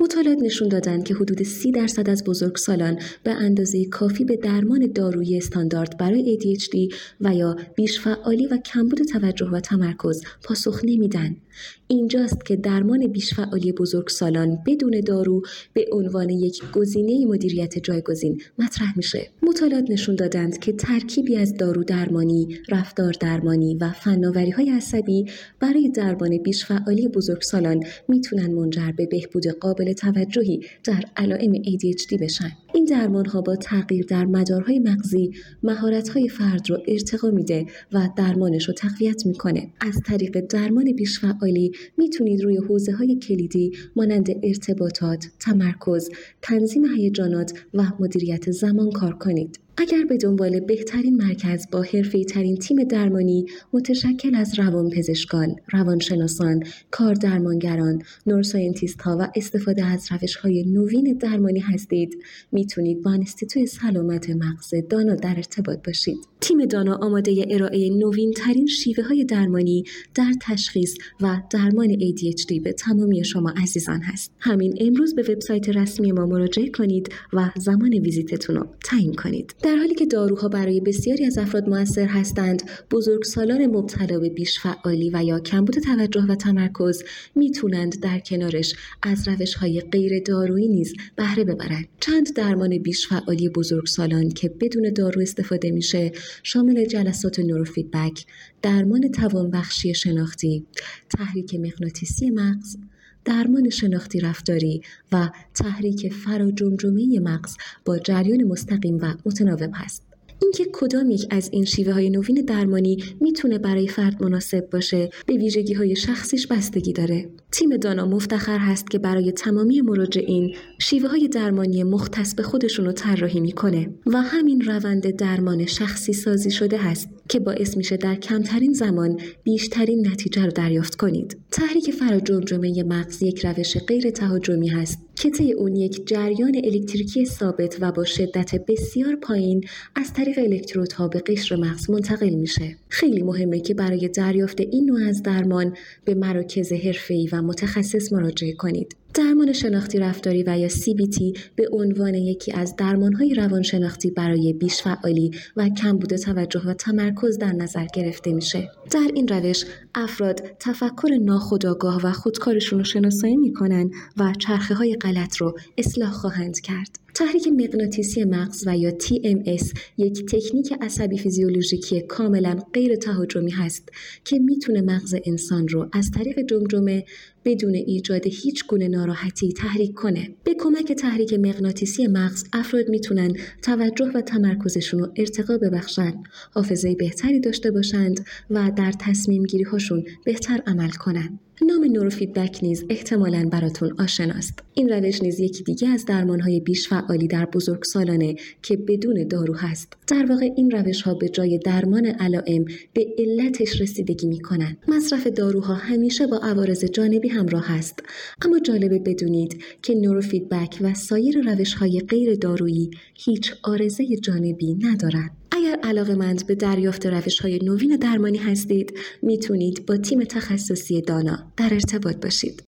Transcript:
مطالعات نشون دادند که حدود 30% از بزرگسالان به اندازه کافی به درمان دارویی استاندارد برای ADHD و یا بیش‌فعالی و کمبود توجه و تمرکز پاسخ نمیدن. اینجاست که درمان بیش‌فعالی بزرگسالان بدون دارو به عنوان یک گزینه مدیریت جایگزین مطرح میشه. مطالعات نشون دادند که ترکیبی از دارو درمانی، رفتار درمانی و فناوری‌های عصبی برای درمان بیش‌فعالی بزرگسالان میتونن منجر به بهبود قابل توجهی در علائم ADHD بشن. این درمان‌ها با تغییر در مدارهای مغزی مهارت‌های فرد رو ارتقا میده و درمانش رو تقویت میکنه. از طریق درمان بیش‌فعالی میتونید روی حوزه‌های کلیدی مانند ارتباطات، تمرکز، تنظیم هیجانات و مدیریت زمان کار کنید. اگر به دنبال بهترین مرکز با حرفه‌ای‌ترین تیم درمانی متشکل از روانپزشکان، روانشناسان، کاردرمانگران، نوروساینتیست‌ها و استفاده از روش‌های نوین درمانی هستید، میتونید با انستیتوی سلامت مغز دانا در ارتباط باشید. تیم دانا آماده ارائه نوین‌ترین شیوه‌های درمانی در تشخیص و درمان ADHD به تمامی شما عزیزان هست. همین امروز به وبسایت رسمی ما مراجعه کنید و زمان ویزیتتون رو تعیین کنید. در حالی که داروها برای بسیاری از افراد مؤثر هستند، بزرگسالان مبتلا به بیش‌فعالی و یا کمبود توجه و تمرکز میتونند در کنارش از روش‌های غیر دارویی نیز بهره ببرند. چند درمان بیش‌فعالی بزرگسالان که بدون دارو استفاده میشه شامل جلسات نوروفیدبک، درمان توانبخشی شناختی، تحریک مغناطیسی مغز، درمان شناختی رفتاری و تحریک فراجمجمه مغز با جریان مستقیم و متناوب است. اینکه کدام یک از این شیوه‌های نوین درمانی میتونه برای فرد مناسب باشه به ویژگی‌های شخصیش بستگی داره. تیم دانا مفتخر هست که برای تمامی مراجعین شیوه‌های درمانی مختص به خودشون رو طراحی میکنه و همین روند درمان شخصی سازی شده هست که باعث میشه در کمترین زمان بیشترین نتیجه رو دریافت کنید. تحریک فراجمجمه مغز یک روش غیر تهاجمی هست که طی اون یک جریان الکتریکی ثابت و با شدت بسیار پایین از طریق الکترودها به قشر مغز منتقل میشه. خیلی مهمه که برای دریافت این نوع از درمان به مراکز حرفه‌ای و متخصص مراجعه کنید. درمان شناختی رفتاری و یا CBT به عنوان یکی از درمان‌های روانشناختی برای بیش‌فعالی و کمبود توجه و تمرکز در نظر گرفته میشه. در این روش افراد تفکر ناخودآگاه و خودکارشون رو شناسایی میکنن و چرخه‌های غلط رو اصلاح خواهند کرد. تحریک مغناطیسی مغز و یا TMS یک تکنیک عصبی فیزیولوژیکی کاملا غیر تهاجمی هست که میتونه مغز انسان رو از طریق جمجمه بدون ایجاد هیچ گونه ناراحتی تحریک کنه. به کمک تحریک مغناطیسی مغز افراد میتونن توجه و تمرکزشون رو ارتقا ببخشن، حافظه بهتری داشته باشند و در تصمیم گیری هاشون بهتر عمل کنن. نام نوروفیدبک نیز احتمالاً براتون آشناست. این روش نیز یکی دیگه از درمان‌های بیش‌فعالی در بزرگسالانه که بدون دارو هست. در واقع این روش‌ها به جای درمان علائم به علتش رسیدگی می‌کنن. مصرف داروها همیشه با عوارض جانبی همراه هست، اما جالبه بدونید که نوروفیدبک و سایر روش‌های غیر دارویی هیچ عارضه جانبی ندارن. اگر علاقه‌مند به دریافت روش‌های نوین درمانی هستید، میتونید با تیم تخصصی دانا در ارتباط باشید.